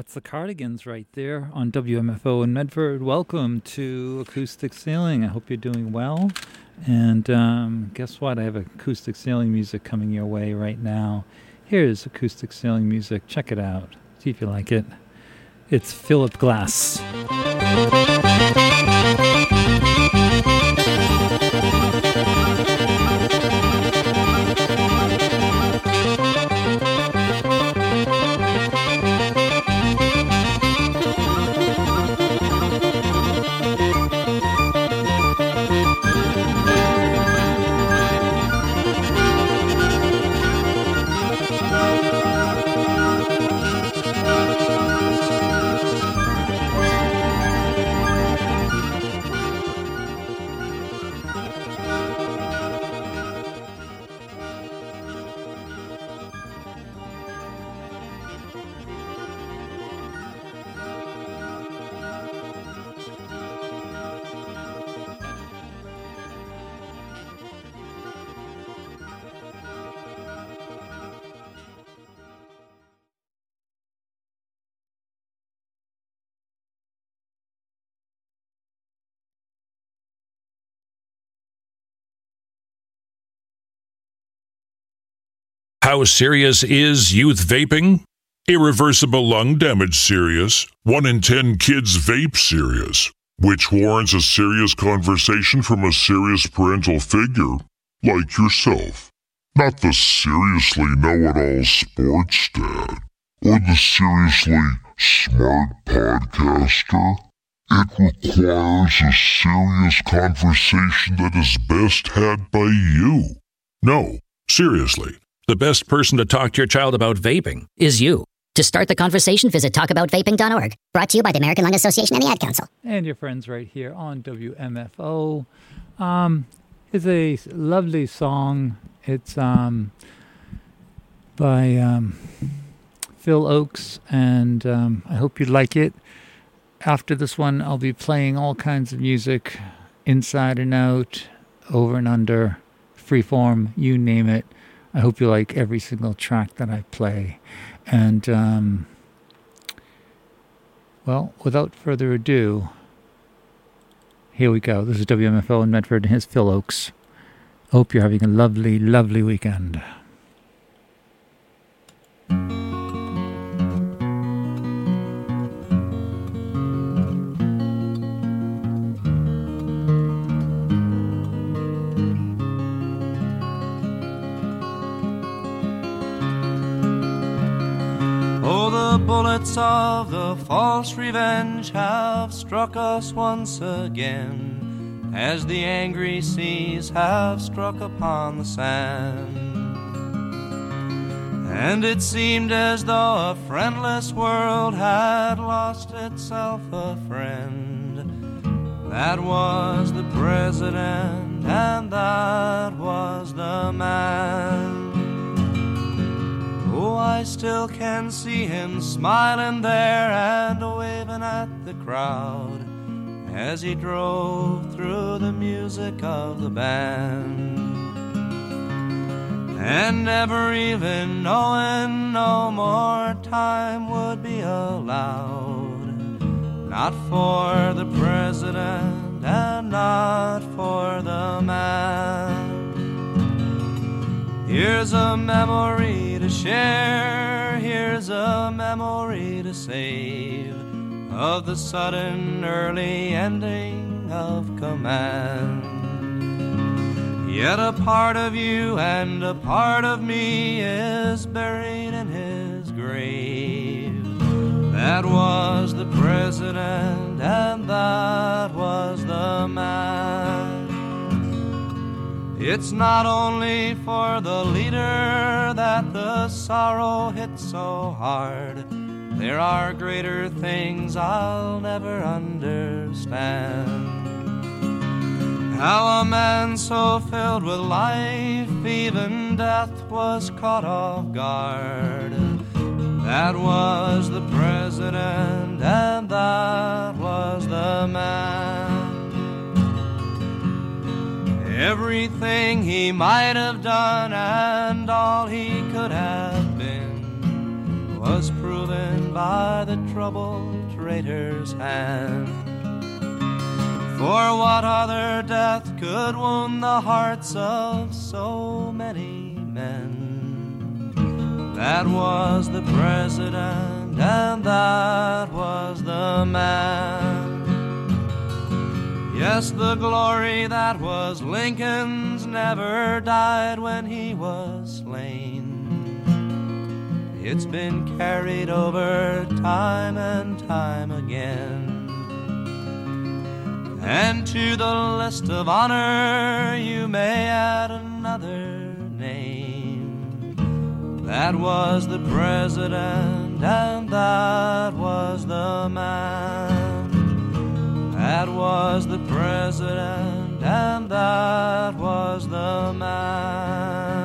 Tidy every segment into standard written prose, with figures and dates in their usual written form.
That's the Cardigans right there on WMFO in Medford. Welcome to Acoustic Sailing. I hope you're doing well. And guess what? I have acoustic sailing music coming your way right now. Here's acoustic sailing music. Check it out. See if you like it. It's Philip Glass. How serious is youth vaping? Irreversible lung damage serious. 1 in 10 kids vape serious. Which warrants a serious conversation from a serious parental figure, like yourself. Not the seriously know-it-all sports dad, or the seriously smart podcaster. It requires a serious conversation that is best had by you. No, seriously. The best person to talk to your child about vaping is you. To start the conversation, visit talkaboutvaping.org. Brought to you by the American Lung Association and the Ad Council. And your friends right here on WMFO. It's a lovely song. It's by Phil Oakes, and I hope you like it. After this one, I'll be playing all kinds of music, inside and out, over and under, freeform, you name it. I hope you like every single track that I play. And, well, without further ado, here we go. This is WMFO in Medford, and here's Phil Oakes. Hope you're having a lovely, lovely weekend. The bullets of the false revenge have struck us once again, as the angry seas have struck upon the sand. And it seemed as though a friendless world had lost itself a friend. That was the president, and that was the man. Oh, I still can see him smiling there and waving at the crowd as he drove through the music of the band. And never even knowing no more time would be allowed, not for the president and not for the man. Here's a memory to share, here's a memory to save, of the sudden early ending of command. Yet a part of you and a part of me is buried in his grave. That was the president and that was the man. It's not only for the leader that the sorrow hit so hard. There are greater things I'll never understand. How a man so filled with life, even death was caught off guard. That was the president and that was the man. Everything he might have done and all he could have been was proven by the troubled traitor's hand. For what other death could wound the hearts of so many men? That was the president, and that was the man. Yes, the glory that was Lincoln's never died when he was slain. It's been carried over time and time again. And to the list of honor you may add another name. That was the president, and that was the man. That was the president, and that was the man.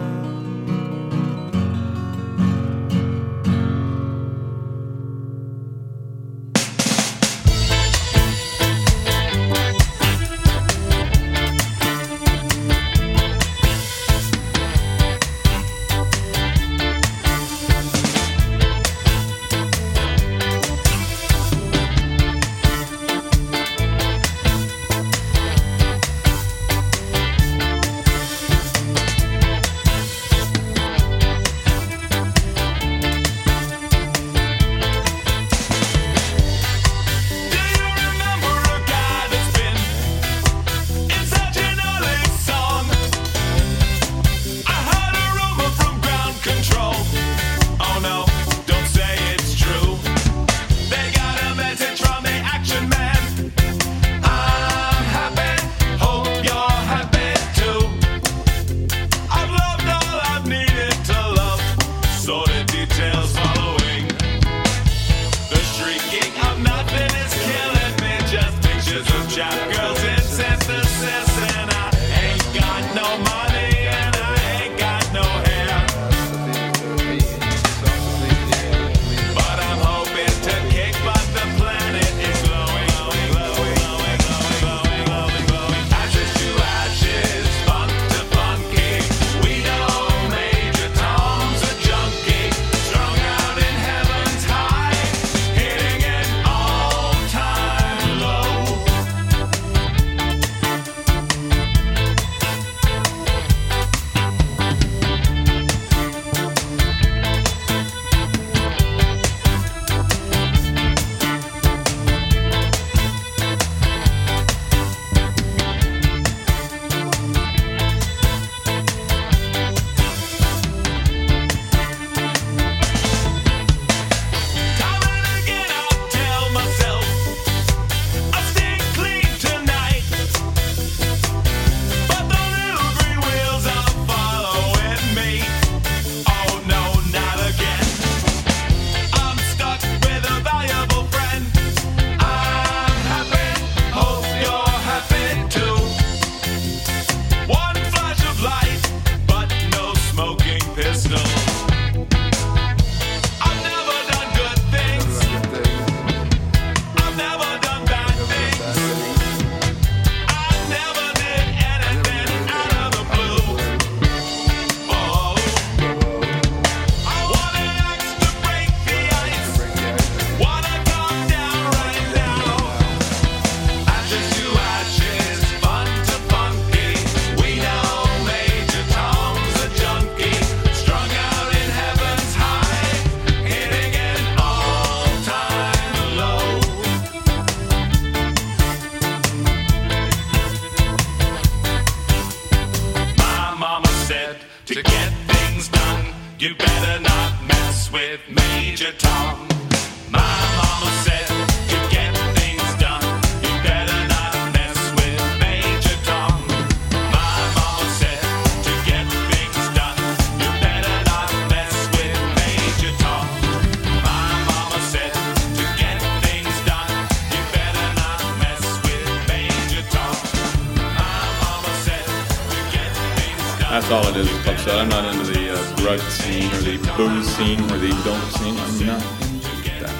That's all it is, Upset. I'm not into the grudge scene or the booze scene or the don't scene. I'm not into that.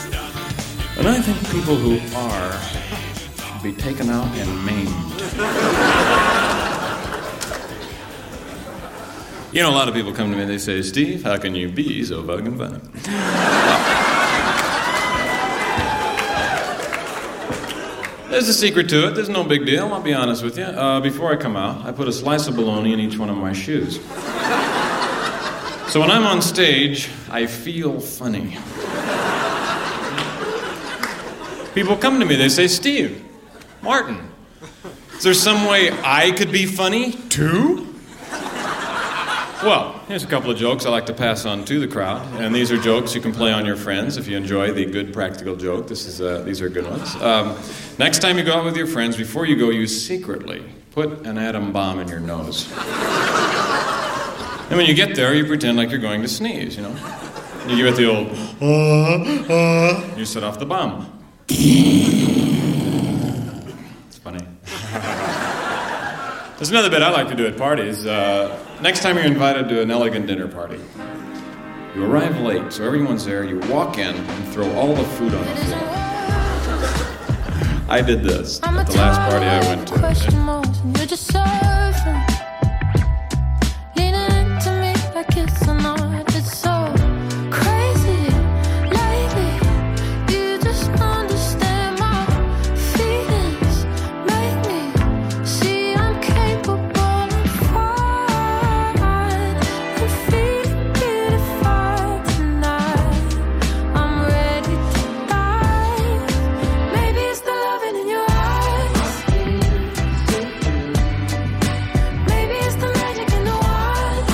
And I think people who are should be taken out and maimed. You know, a lot of people come to me and they say, Steve, how can you be so fucking funny? There's a secret to it. There's no big deal. I'll be honest with you. Before I come out, I put a slice of bologna in each one of my shoes. So when I'm on stage, I feel funny. People come to me, they say, Steve, Martin, is there some way I could be funny too? Well, here's a couple of jokes I like to pass on to the crowd, and these are jokes you can play on your friends if you enjoy the good practical joke. These are good ones. Next time you go out with your friends, before you go, you secretly put an atom bomb in your nose. And when you get there, you pretend like you're going to sneeze, you know. You give it the old, you set off the bomb. It's funny. There's another bit I like to do at parties. Next time you're invited to an elegant dinner party, you arrive late, so everyone's there, you walk in and throw all the food on the floor. I did this at the last party I went to. You're just surfing, leaning into me like it's a night. It's so crazy lately. You just understand my feelings, make me see I'm capable of fine and feeling beautified tonight. I'm ready to dive. Maybe it's the loving in your eyes. Maybe it's the magic in the wild.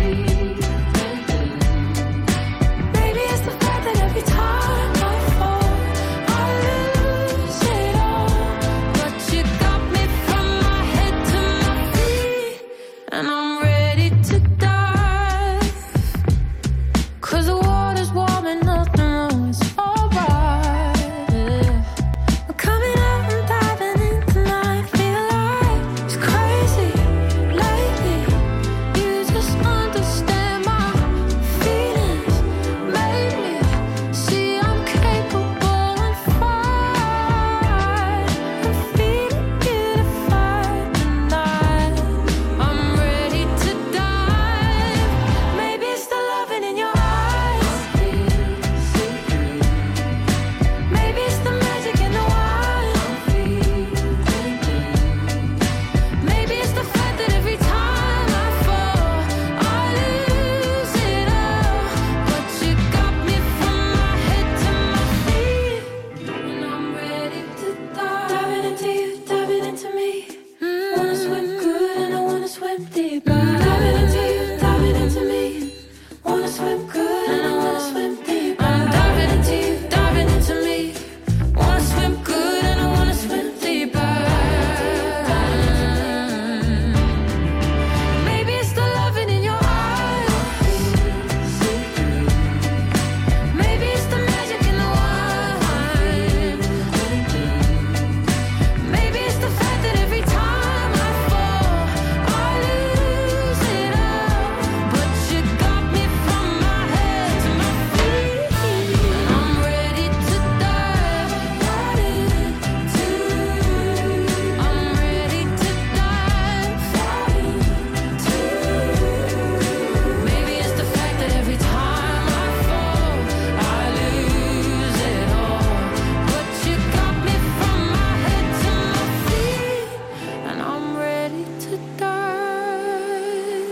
Maybe it's the fact that every time I fall, I lose it all. But you got me from my head to my feet, and I'm ready to dive. 'Cause the water's warm and nothing wrong, it's alright. I'm coming out and diving in tonight. Feel like it's crazy lately. You just understand my feelings, make me see I'm capable and fine and feeling beautified tonight. I'm ready to dive. Maybe it's the loving in your eyes. Maybe it's the magic in the wild. Maybe it's the fact that every time I fall, I lose it all. But you got me from my head to my feet, and I'm ready to dive. Diving into you, diving into me. Wanna swim good and I wanna swim deeper. Diving into you, diving into me. Wanna swim good and I wanna swim deeper. Diving into you, diving into me. Wanna swim good and I wanna swim deeper. Maybe it's the loving in your eyes. Maybe it's the magic in the wild. Maybe it's the fact that every time I fall, I lose it all. But you got me from my head to my feet, and I'm ready to dive right into. I'm ready to dive right into. Maybe it's the fact that every time I fall, I lose it all. But you got me from my head to my feet, and I'm ready to dive.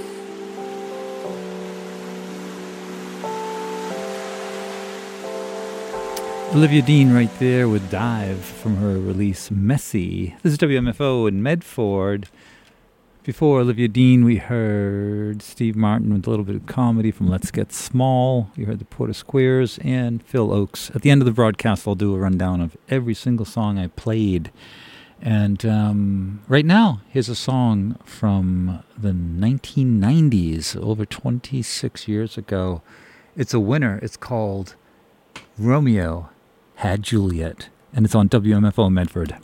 Olivia Dean right there with Dive from her release Messy. This is WMFO in Medford. Before Olivia Dean, we heard Steve Martin with a little bit of comedy from Let's Get Small. We heard the Porter Squares and Phil Oakes. At the end of the broadcast, I'll do a rundown of every single song I played. And right now, here's a song from the 1990s, over 26 years ago. It's a winner. It's called Romeo Had Juliet, and it's on WMFO Medford.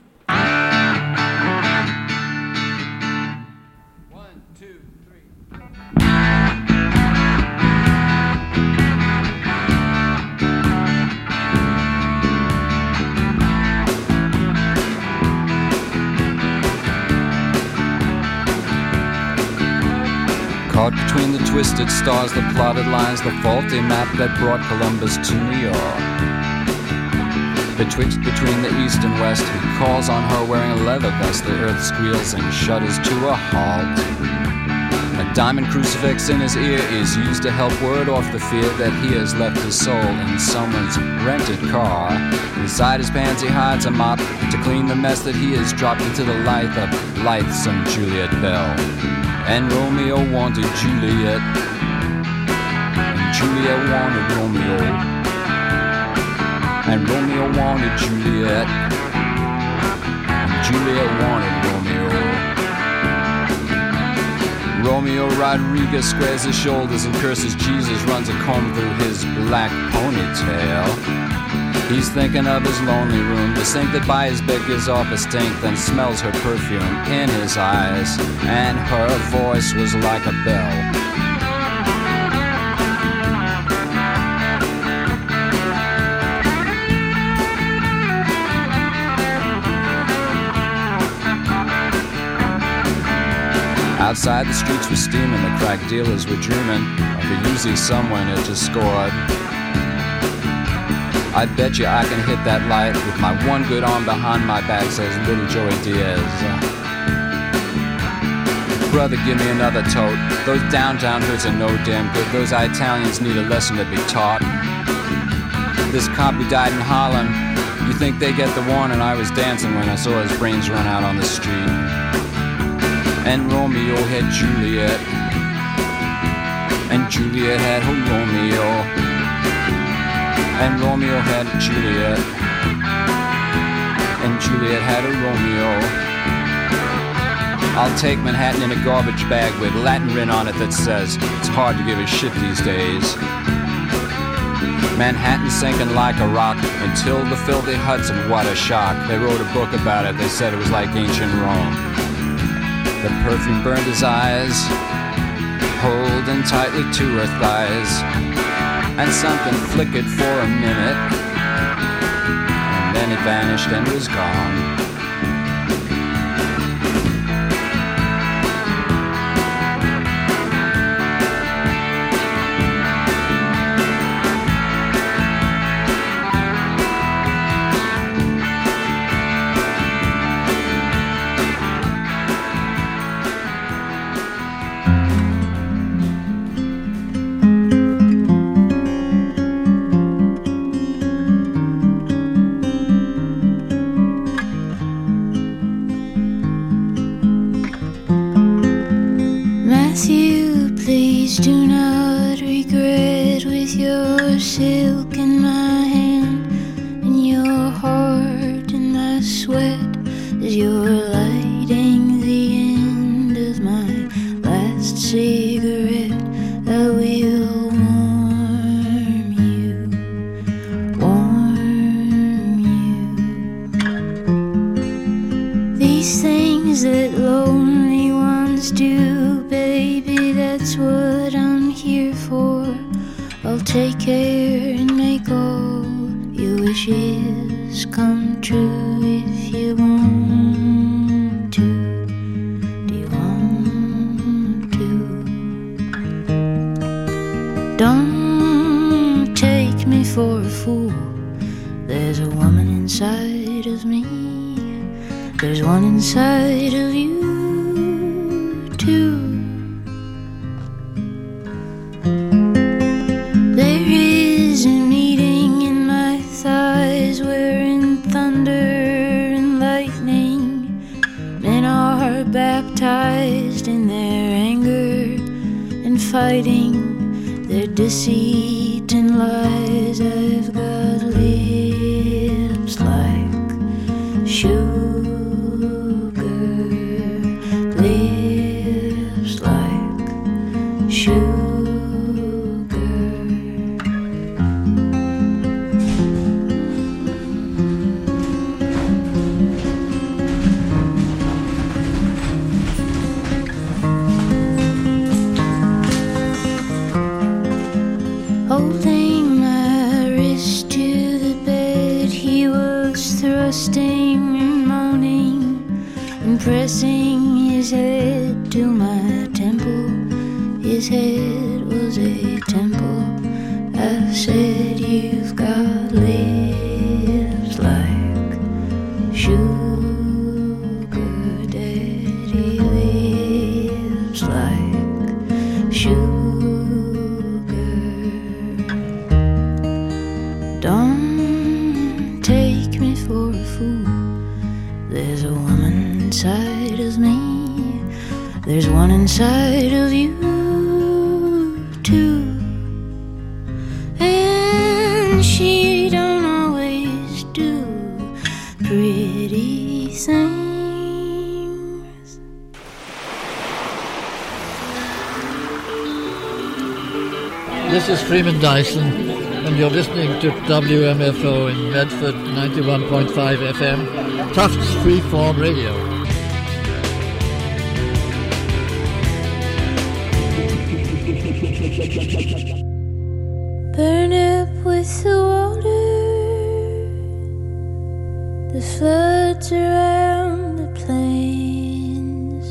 Caught between the twisted stars, the plotted lines, the faulty map that brought Columbus to New York. Betwixt between the east and west, he calls on her wearing a leather vest. The earth squeals and shudders to a halt. A diamond crucifix in his ear is used to help ward off the fear that he has left his soul in someone's rented car. Inside his pants he hides a mop to clean the mess that he has dropped into the life of lithesome Juliet Bell. And Romeo wanted Juliet, and Juliet wanted Romeo, and Romeo wanted Juliet, and Juliet wanted Romeo. Romeo Rodriguez squares his shoulders and curses Jesus, runs a comb through his black ponytail. He's thinking of his lonely room, the sink that by his bed gives off a stink, then smells her perfume in his eyes, and her voice was like a bell. Outside the streets were steaming, the crack dealers were dreaming of a Uzi someone had just scored. I bet you I can hit that light with my one good arm behind my back, says little Joey Diaz. Brother, give me another tote. Those downtown hoods are no damn good. Those Italians need a lesson to be taught. This cop who died in Harlem, you think they get the warning? I was dancing when I saw his brains run out on the street. And Romeo had Juliet, and Juliet had her Romeo, and Romeo had Juliet, and Juliet had a Romeo. I'll take Manhattan in a garbage bag with Latin written on it that says it's hard to give a shit these days. Manhattan sinking like a rock until the filthy Hudson, what a shock. They wrote a book about it, they said it was like ancient Rome. The perfume burned his eyes, holding tightly to her thighs, and something flickered for a minute, and then it vanished and was gone. Matthew, please do not regret. With your silk in my hand and your heart in my sweat, as you're lighting the end of my last cigarette, I will warm you, warm you. These things that lonely ones do, baby, that's what I'm here for. I'll take care and make all your wishes come true if you want to. Do you want to? Don't take me for a fool. There's a woman inside of me. There's one inside of you too. There is a meeting in my thighs wherein thunder and lightning, men are baptized in their anger and fighting their deceit and lies. I've got lips like sugar, lips like sugar. Holding my wrist to the bed, he was thrusting and moaning and pressing his head to my temple. His head was a temple. I said, you've got lips like inside of you too. And she don't always do pretty things. This is Freeman Dyson, and you're listening to WMFO in Medford 91.5 FM, Tufts Freeform Radio. Burn up with the water, the floods around the plains,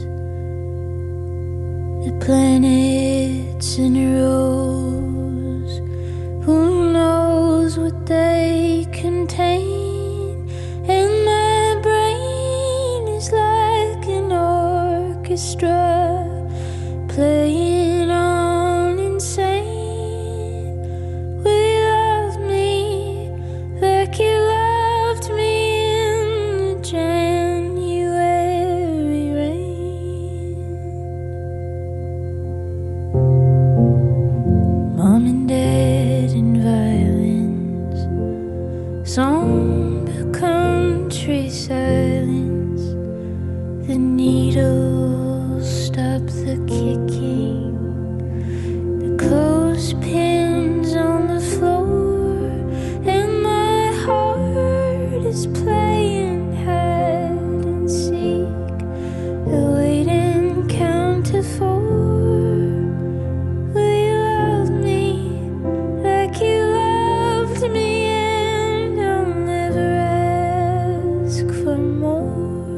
the planets in rows, who knows what they contain, and my brain is like an orchestra playing on insane. Will you love me like you loved me in the January rain? Mom and Dad and violins, somber country silence, the needles stop the kicking, the clothespins on the floor, and my heart is playing hide and seek, the wait and count to four. Will you love me like you loved me, and I'll never ask for more?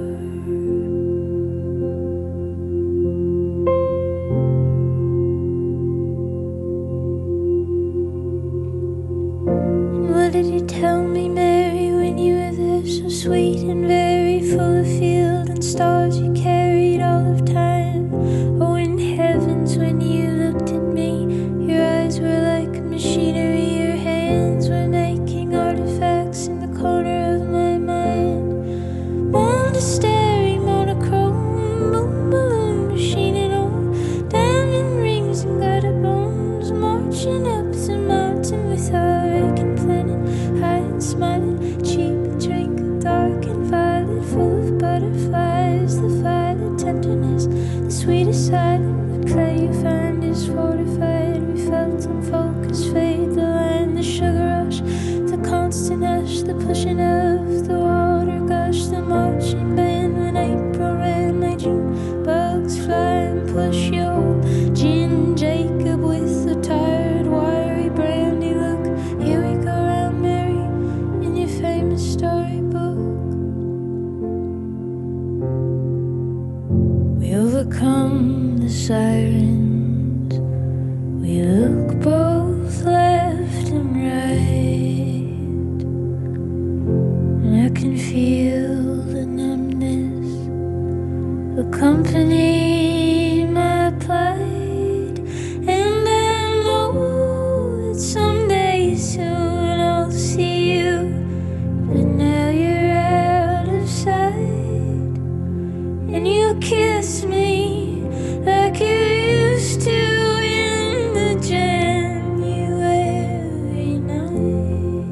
What did you tell me, Mary, when you were there, so sweet and very full of field and stars you carried all of time? Oh, in heavens, when you looked at me, your eyes were like machinery, your hands were making artifacts in the corner of my mind. Monastery, monochrome, boom, balloon, machine and all, diamond rings and gutter bones, marching up the mountain with our aching planet, high and smiling, cheap drink, dark and violet, full of butterflies, the violet tenderness, the sweetest silence, the clay you find is fortified. We felt unfocused fade, the line, the sugar rush, the constant hush, the pushing of the water gush, the marching band when April ran, my June bugs fly and push your gin Jacob with the tired wiry brandy look. Here we go round, Mary, in your famous storybook. We overcome the sirens, we look both left and right, and I can feel the numbness accompany my plight, and I know that someday soon I'll see you, but now you're out of sight, and you kiss me like you used to in the January night.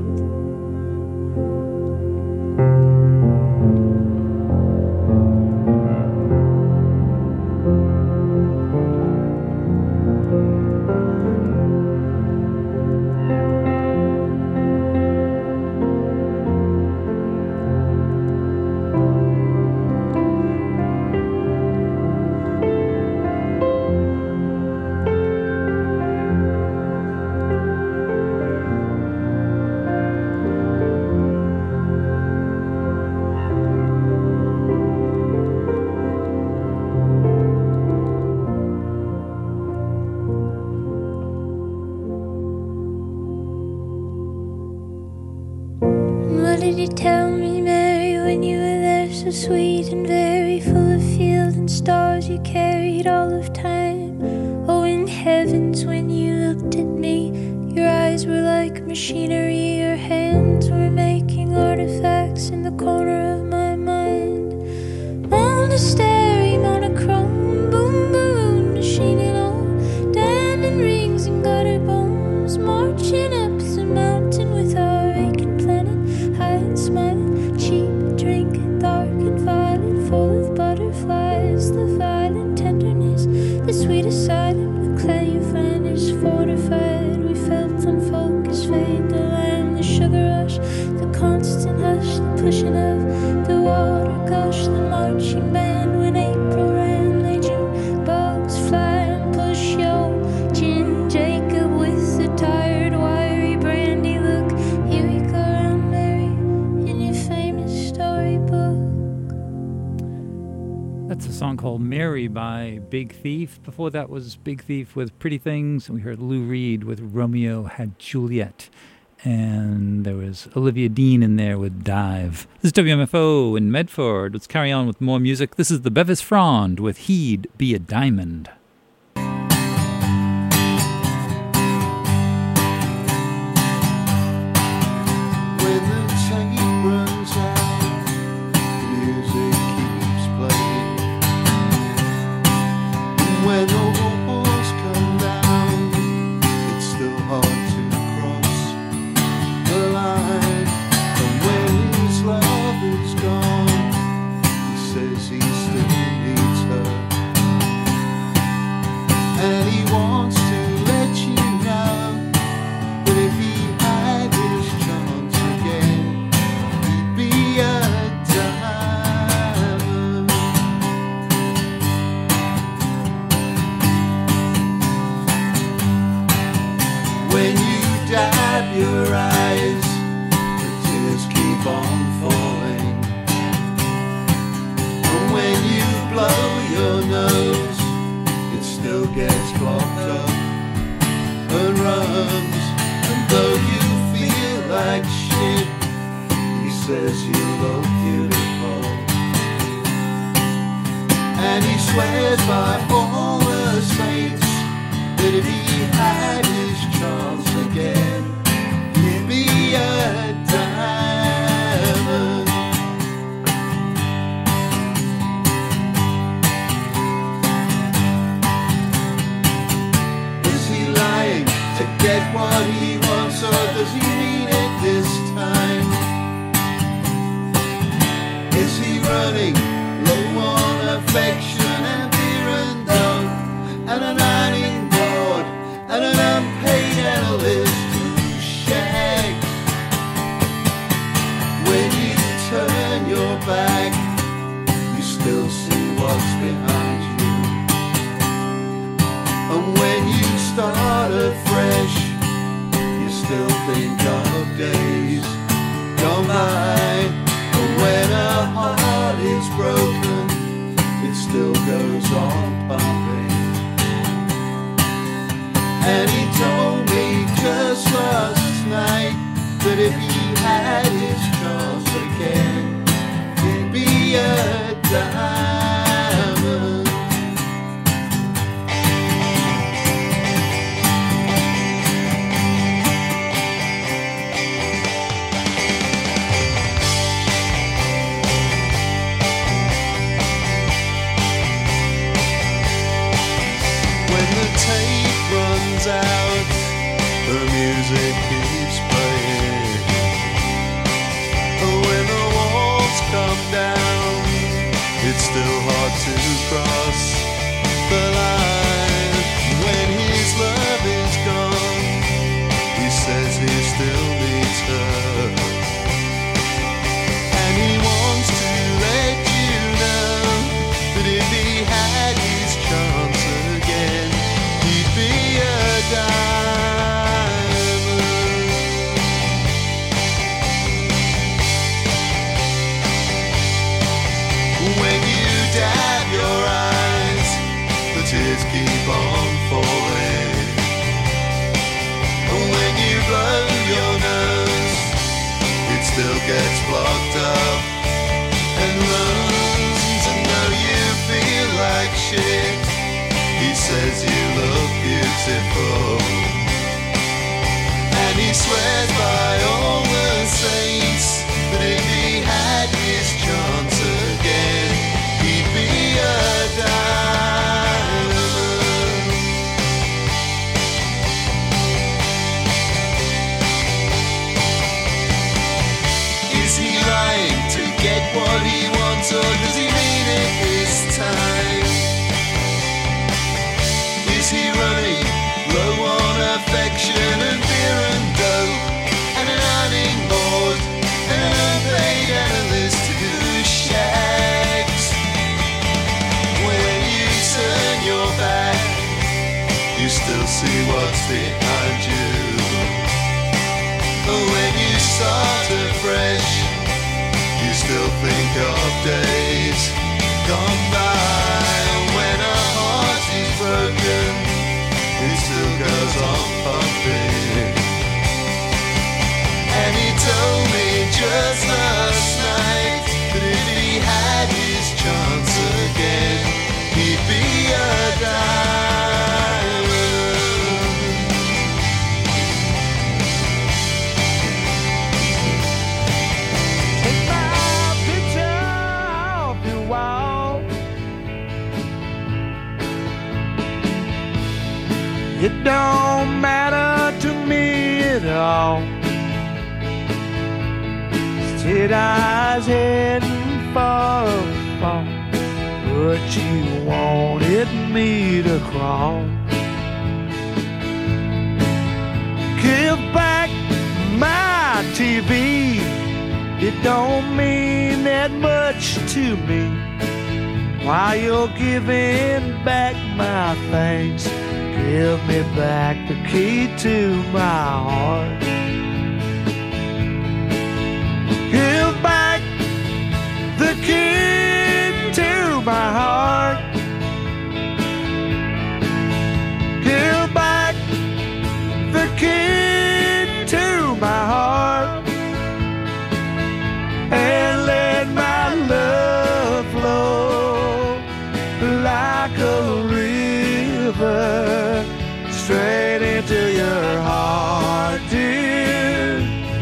What did you tell me, Mary, when you were there, so sweet and very full of field and stars you carried all of time? Oh, in heavens, when you looked at me, your eyes were like machinery, your hands were making artifacts in the corner of my mind. Monastery, monochrome, boom, song called Mary by Big Thief. Before that was Big Thief with Pretty Things, and we heard Lou Reed with Romeo Had Juliet. And there was Olivia Dean in there with Dive. This is WMFO in Medford. Let's carry on with more music. This is the Bevis Frond with He'd Be a Diamond. When the tape runs out, the music keeps playing. And when the walls come down, it's still hard to cross the line. And when his love is gone, he says he still needs her. And he wants to let you know that if he had his chance again, he'd be a diamond. When you dab your eyes, the tears keep on falling. And when you blow your nose, it still gets blocked up and runs. And though you feel like shit, he says you look beautiful. And he swears by all the saints that if he had his chance again, he'd be a diamond. Is he lying to get what he wants, or does he mean it this time? Is he running low on affection and beer and dough, and an ironing board and an unpaid analyst who shags? When you turn your back, you still see what's behind you. And when you start afresh, you still think of days gone by. And when a heart is broken, it still goes on pumping. And he told me just last night that if he had his chance again, he'd be a diamond. When the tape runs out, the music keeps playing. When the walls come down, it's still hard to cross the line. When his love is gone, he says he still needs her. And he wants to let you know that if he had his chance again, he'd be a diamond. When you dab your eyes, the tears keep on falling. And when you blow your nose, it still gets blocked up and runs. And though you feel like shit, he says you look beautiful. And he swears by all the saints that if he had his chance again, he'd be a diamond. Is he lying to get what he wants, or does he mean it this time? Is he running low on affection and beer and dough, and an ironing board and an unpaid analyst who shags? When you turn your back, you still see what's behind you. But when you start afresh, you still think of days gone by. When a heart is broken, it still goes on pumping. And he told me just last night that if he had his chance again, he'd be a diamond. Take my picture off your wall. It don't matter to me at all. Straight eyes heading for a fall, but you wanted me to crawl. Give back my TV. It don't mean that much to me. While you're giving back my things, give me back the key to my heart. Give back the key to my heart. Give back the key to my heart. And let my love flow like a river straight into your heart, dear.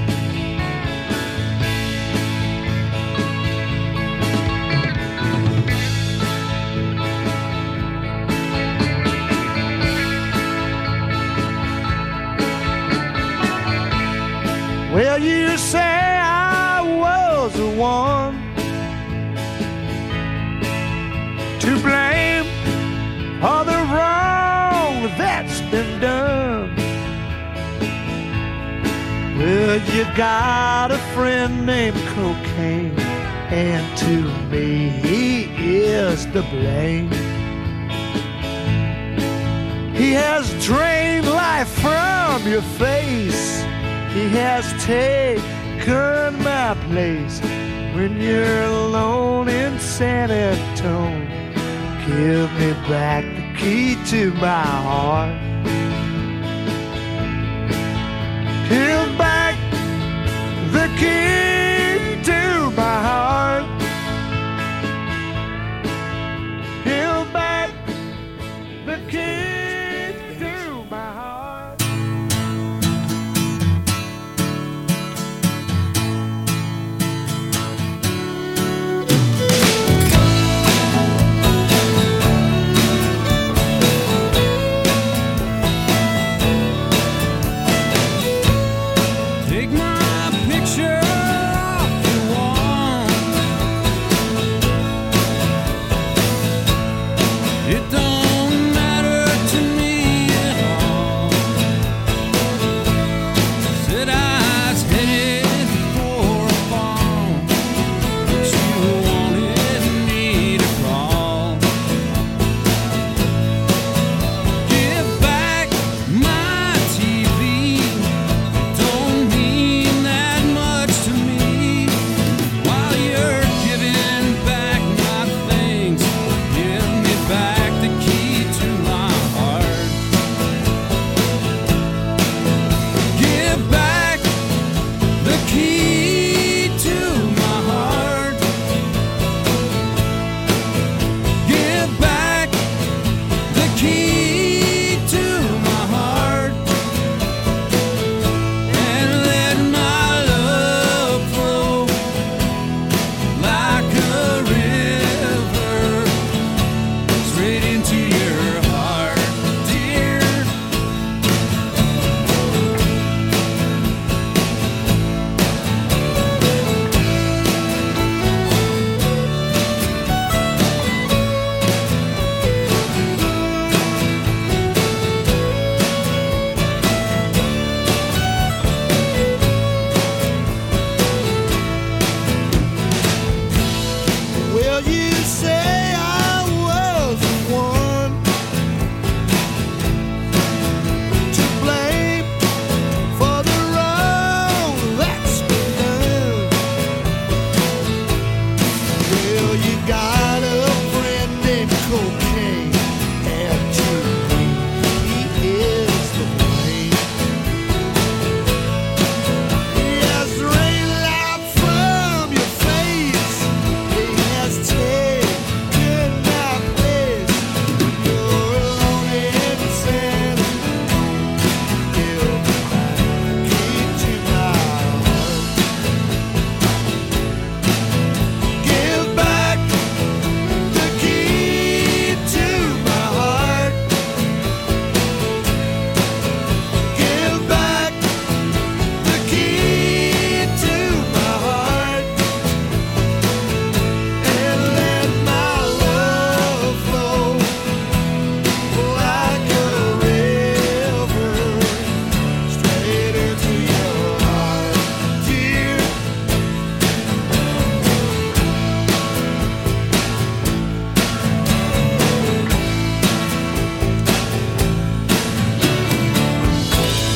Well, you say I was the one to blame for the wrong that's been done. Well, you got a friend named Cocaine, and to me he is to blame. He has drained life from your face. He has taken my place. When you're alone in San Antone, give me back the key to my heart. Give back the key to my heart. Give back the key to my heart.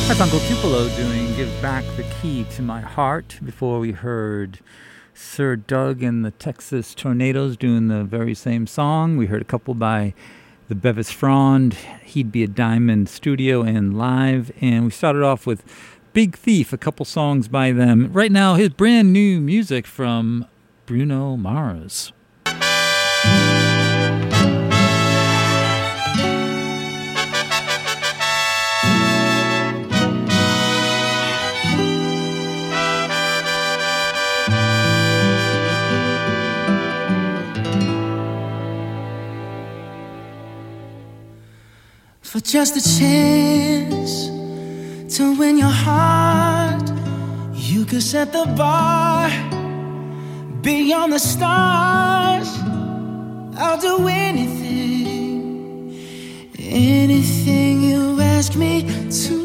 That's Uncle Tupelo doing Give Back the Key to My Heart. Before we heard Sir Doug and the Texas Tornadoes doing the very same song. We heard a couple by the Bevis Frond, He'd Be a Diamond Studio and Live. And we started off with Big Thief, a couple songs by them. Right now, his brand new music from Bruno Mars. For just a chance to win your heart, you could set the bar beyond the stars. I'll do anything, anything you ask me to.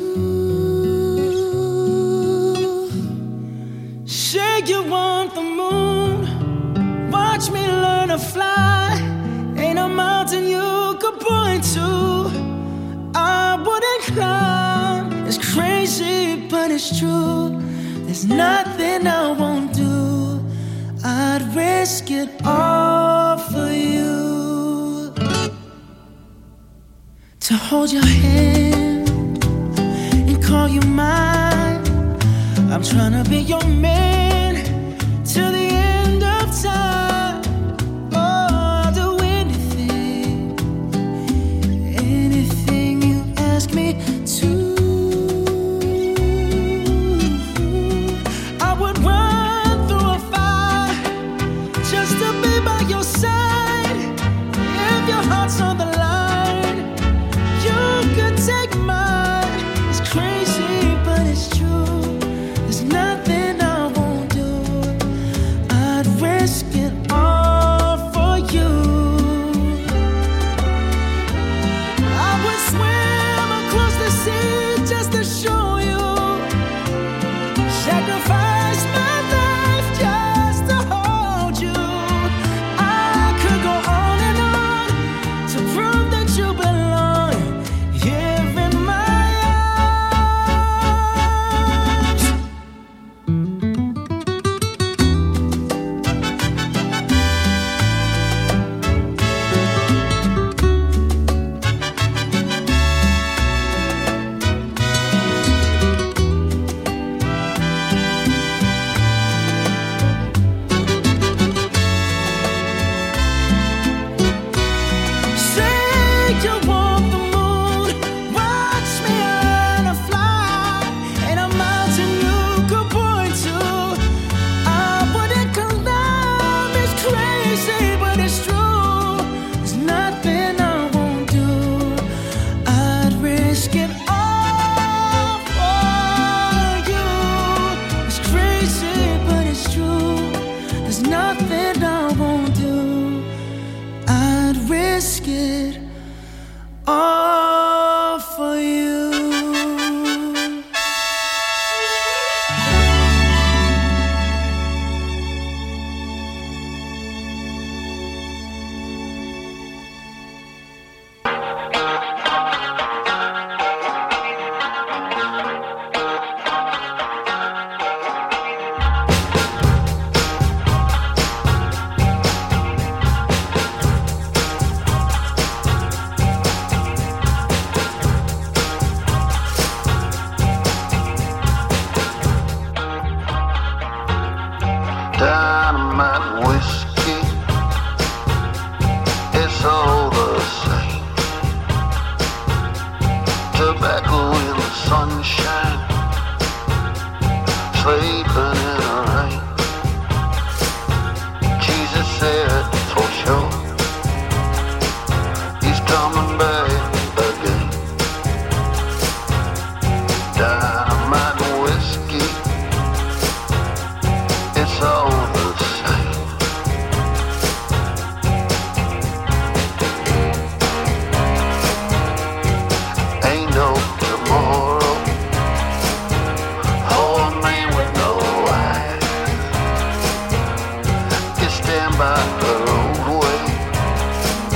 Say you want the moon, watch me learn to fly. Ain't a mountain you could point to I wouldn't climb. It's crazy, but it's true. There's nothing I won't do. I'd risk it all for you. To hold your hand and call you mine. I'm trying to be your man till the end of time. Ask me to. I would run through a fire just to be by your side. If your heart's on the line, you could take mine. It's crazy, but it's true. There's nothing I won't do. I'd risk it all for you. I would swim across the sea just to show you. Sacrifice my life just to hold you. I could go on and on to prove that you belong here in my arms. Say you want the moon, watch me learn to fly. Ain't a mountain you could point to I wouldn't climb. It's crazy, but it's true. There's nothing I won't do. I'd risk it all for you. It's crazy, but it's true. There's nothing I won't do. I'd risk it all for you. Dynamite whiskey, it's all the same. Tobacco in the sunshine, sleeping in the rain. Jesus said for sure, he's coming back again. Dynamite whiskey, it's all the same. Ain't no tomorrow. Oh, a man with no eyes. You stand by the roadway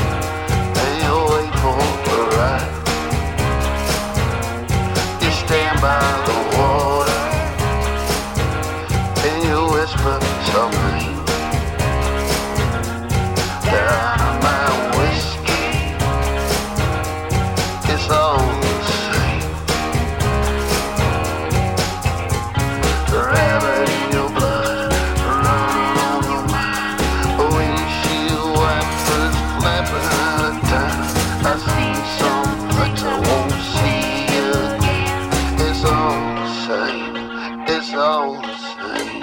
and you wait for the ride. You stand stand by the water and you whisper something. Dynamite whiskey, it's all the same. Rabbit in your blood, running on your mind. Windshield wipers flapping out of time. I've seen some things I won't see again. It's all the same. It's all the same.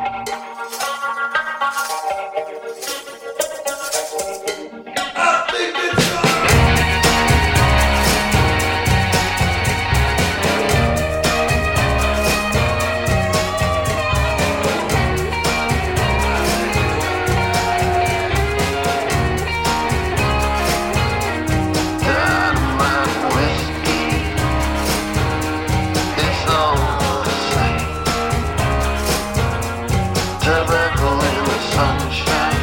Dynamite whiskey, it's all the same. Tobacco in the sunshine,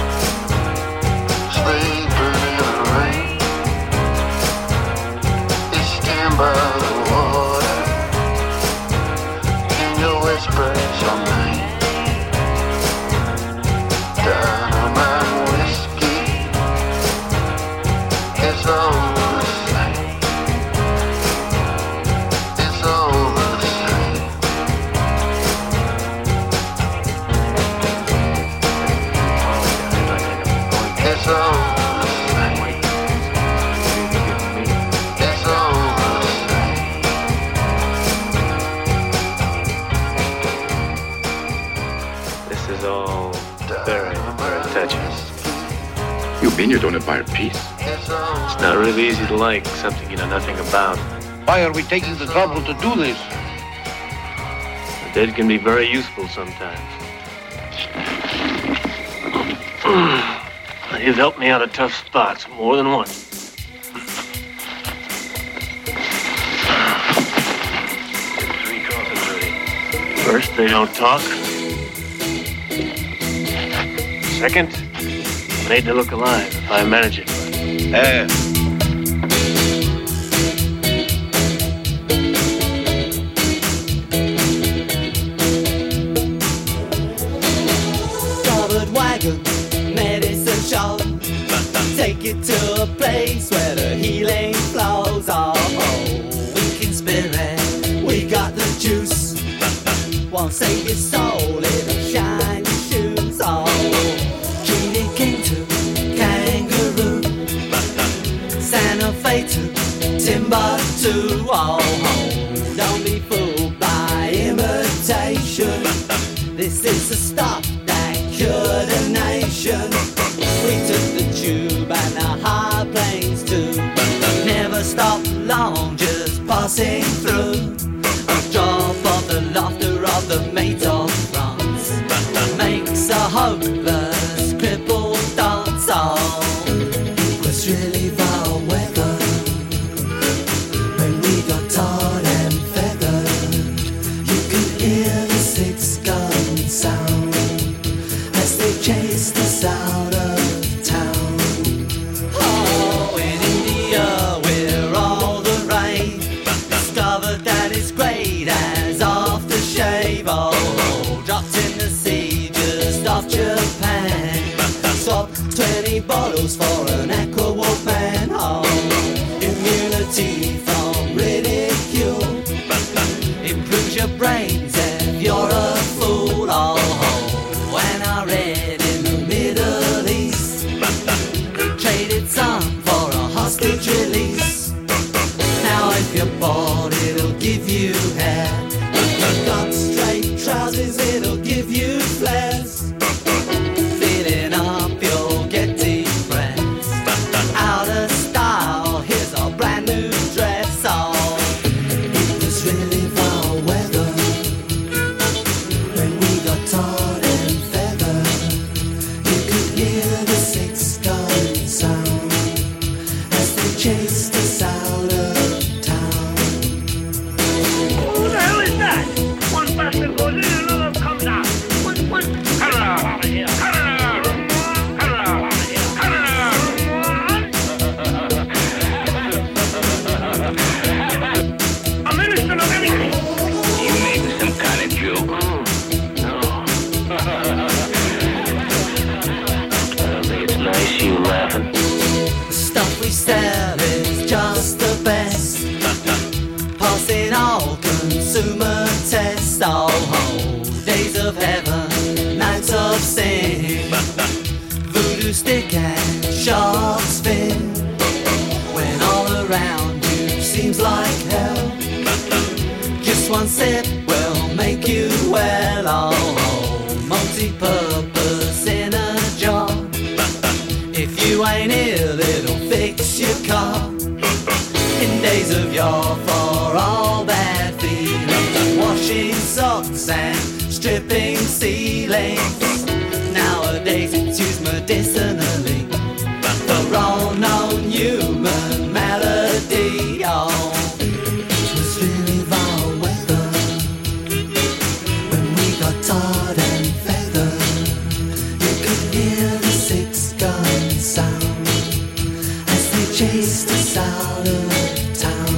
sleeping in the rain. You stand by the water, and you whisper some name. Dynamite whiskey, it's all the same. It's all the same. It's all the same. It's all the same. This is all very, very touching. You mean you don't admire peace? It's not really easy to like something you know nothing about. Why are we taking the trouble to do this? The dead can be very useful sometimes. You've helped me out of tough spots more than once. Three coffins ready. First, they don't talk. Second, made to look alive if I manage it. Covered wagon, medicine show. Take it to a place where the healing flows. Oh, weekend spirit, we got the juice. Won't save your soul, it'll shine your shoes. Oh, Cutie King to Kangaroo, Santa Fe to Timbuktu. Oh, don't be fooled by imitation. This is the stuff that cured a nation. We took the tube and the high plains too. Never stop long, just passing through. A drop of the laughter of the mate of France makes a hopeless cripple dance. Oh, it was really foul weather when we got tarred and feathered. You could hear the six-gun sound as they chased us out of town. Oh, in India we're all the rage. Discovered that it's great as aftershave. Oh, dropped in the sea just off Japan. Swapped 20 bottles for an Aqua Walkman. Oh, immunity from ridicule improves your brains if you're a fool. Oh, when I read in the Middle East, traded some for a hostage release. Now if you're bored, it'll give you hair. If you've got straight trousers, it'll give you flares. Fitting up, you'll get depressed. Out of style, here's a brand new dress. Oh, it was really foul weather when we got tarred and feathered. You could hear the six-gun sound as they chased us out of town. Who the hell is consumer test. Oh, days of heaven, nights of sin, voodoo stick and shark spin. When all around you seems like hell, just one sip will make you well. Oh, multi-purpose in a jar. If you ain't ill, it'll fix your car. In days of yore, for all bad feelings, washing socks and stripping ceilings. Nowadays it's used medicinally for all known human malady. Oh, it was really vile weather when we got tarred and feathered. You could hear the 6-gun sound as they chased us out of town.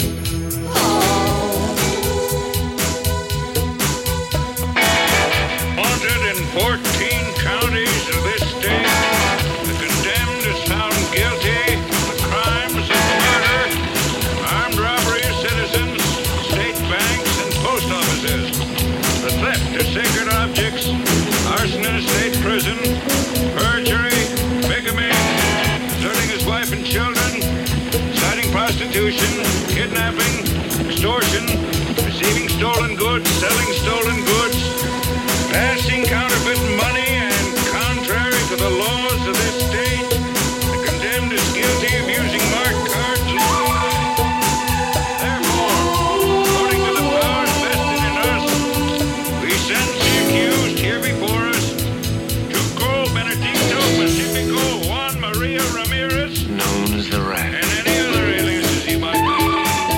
14 counties of this state, the condemned is found guilty of the crimes of murder, armed robbery of citizens, state banks, and post offices, the theft of sacred objects, arson in a state prison, perjury, bigamy, deserting his wife and children, inciting prostitution, kidnapping, extortion, receiving stolen goods, selling stolen goods, passing counterfeit money, and contrary to the laws of this state, the condemned is guilty of using marked cards and lies. Therefore, according to the powers vested in us, we sentence the accused here before us, Tuco Benedicto Pacifico Juan Maria Ramirez, known as the Rat, and any other aliases he might have,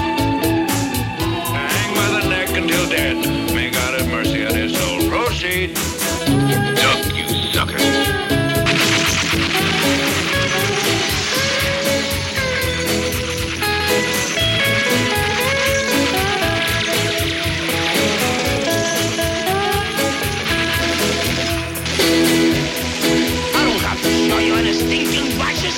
to hang by the neck until dead. May God have mercy on his soul. Proceed. Duck, you sucker. I don't have to show you any stinking vices.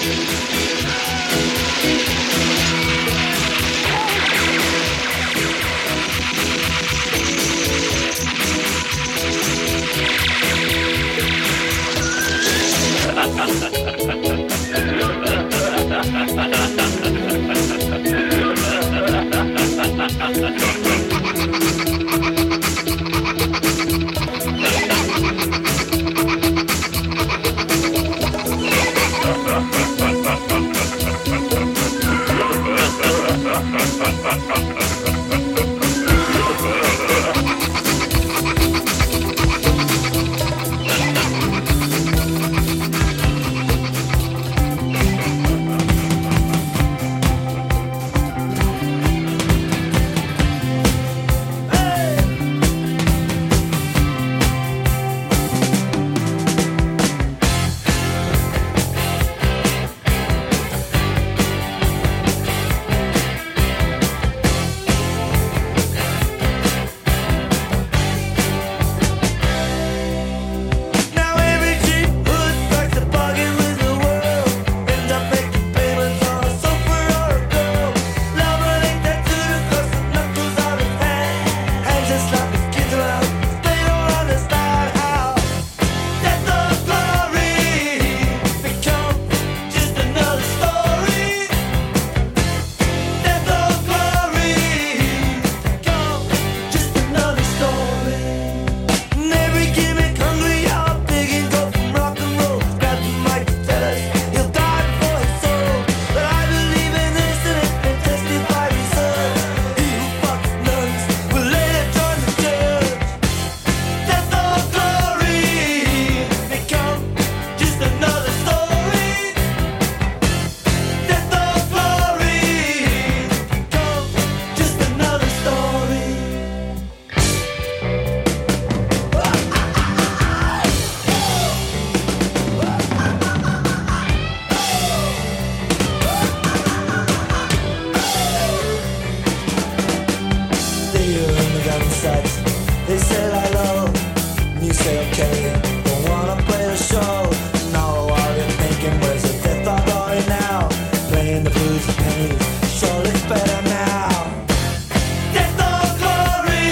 They said hello, and you say okay. Don't wanna play the show. Now all you're thinking was a death by glory now. Playing the blues and pennies, surely it's better now. Death or glory,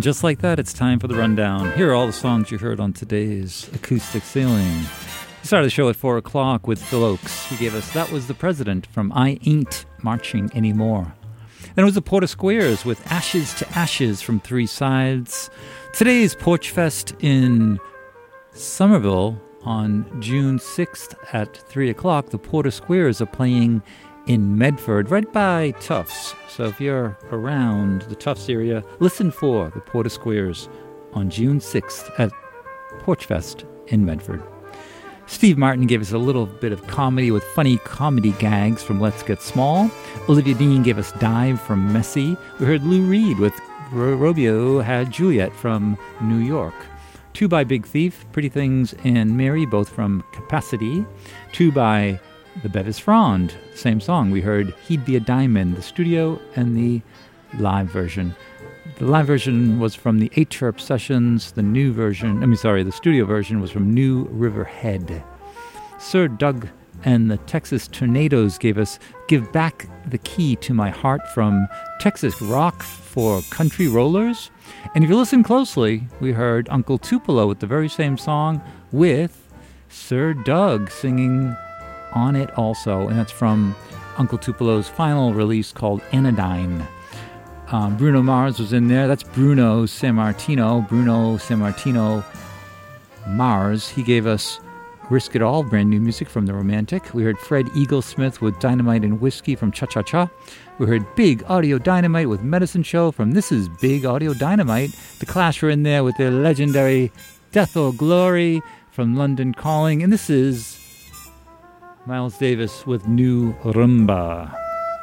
And just like that, it's time for the rundown. Here are all the songs you heard on today's Acoustic Ceiling. We started the show at 4 o'clock with Phil Oakes. He gave us That Was the President from I Ain't Marching Anymore. Then it was the Porter Squares with Ashes to Ashes from Three Sides. Today's Porch Fest in Somerville on June 6th at 3 o'clock. The Porter Squares are playing in Medford, right by Tufts. So if you're around the Tufts area, listen for the Porter Squares on June 6th at Porch Fest in Medford. Steve Martin gave us a little bit of comedy with funny comedy gags from Let's Get Small. Olivia Dean gave us Dive from Messy. We heard Lou Reed with Romeo Had Juliet from New York. Two by Big Thief, Pretty Things and Mary, both from Capacity. Two by The Bevis Frond, same song. We heard He'd Be a Diamond, the studio and the live version. The live version was from the 8 Chirp Sessions. The studio version was from New River Head. Sir Doug and the Texas Tornadoes gave us Give Back the Key to My Heart from Texas Rock for Country Rollers. And if you listen closely, we heard Uncle Tupelo with the very same song with Sir Doug singing on it also. And that's from Uncle Tupelo's final release called Anodyne. Bruno Mars was in there. That's Bruno Sammartino Mars. He gave us Risk It All, brand new music from The Romantic. We heard Fred Eaglesmith with Dynamite and Whiskey from Cha Cha Cha. We heard Big Audio Dynamite with Medicine Show from This Is Big Audio Dynamite. The Clash were in there with their legendary Death or Glory from London Calling. And this is Miles Davis with New Rumba.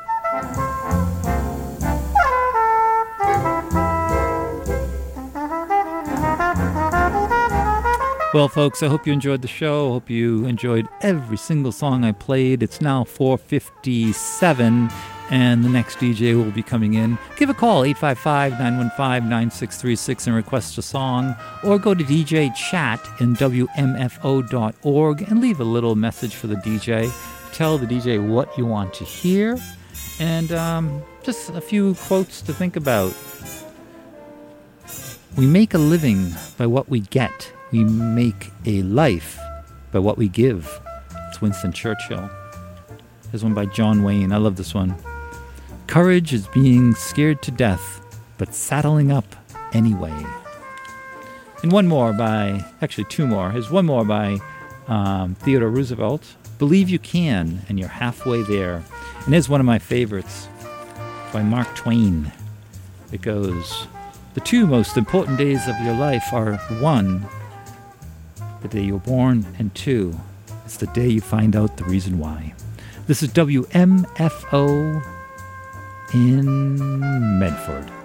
Well, folks, I hope you enjoyed the show. I hope you enjoyed every single song I played. It's now 4:57, and the next DJ will be coming in. Give a call, 855-915-9636, and request a song, or go to DJ Chat in WMFO.org and leave a little message for the DJ. Tell the DJ what you want to hear, and just a few quotes to think about. We make a living by what we get. We make a life by what we give. It's Winston Churchill. There's one by John Wayne. I love this one. Courage is being scared to death, but saddling up anyway. And one more by, actually two more. Here's one more by Theodore Roosevelt. Believe you can, and you're halfway there. And here's one of my favorites by Mark Twain. It goes, the two most important days of your life are 1, the day you were born, and 2, it's the day you find out the reason why. This is WMFO in Medford.